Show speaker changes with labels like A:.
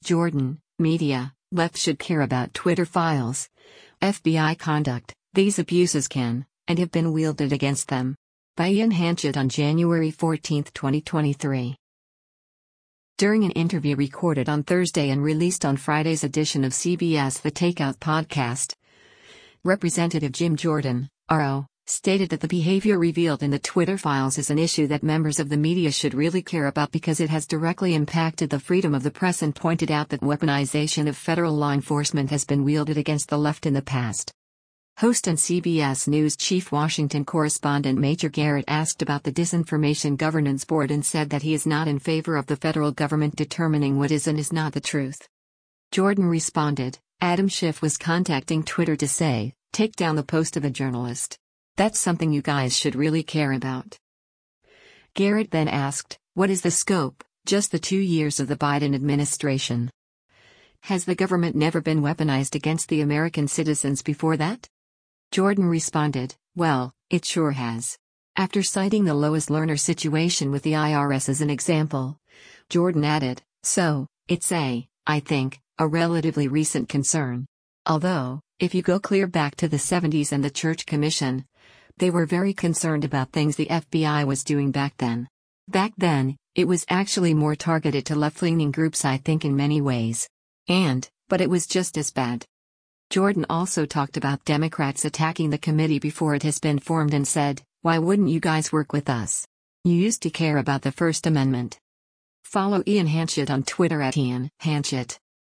A: Jordan, media, left should care about Twitter files. FBI conduct, these abuses can, and have been wielded against them. By Ian Hanchett on January 14, 2023. During an interview recorded on Thursday and released on Friday's edition of CBS The Takeout podcast, Representative Jim Jordan, RO, stated that the behavior revealed in the Twitter files is an issue that members of the media should really care about because it has directly impacted the freedom of the press, and pointed out that weaponization of federal law enforcement has been wielded against the left in the past. Host and CBS News chief Washington correspondent Major Garrett asked about the Disinformation Governance Board and said that he is not in favor of the federal government determining what is and is not the truth. Jordan responded, Adam Schiff was contacting Twitter to say, take down the post of a journalist. That's something you guys should really care about. Garrett then asked, what is the scope, just the 2 years of the Biden administration? Has the government never been weaponized against the American citizens before that? Jordan responded, well, it sure has. After citing the Lois Lerner situation with the IRS as an example, Jordan added, so, it's I think, a relatively recent concern. Although, if you go clear back to the 70s and the Church Commission, they were very concerned about things the FBI was doing back then. Back then, it was actually more targeted to left-leaning groups, I think, in many ways. But it was just as bad. Jordan also talked about Democrats attacking the committee before it has been formed and said, why wouldn't you guys work with us? You used to care about the First Amendment. Follow Ian Hanchett on Twitter at Ian Hanchett.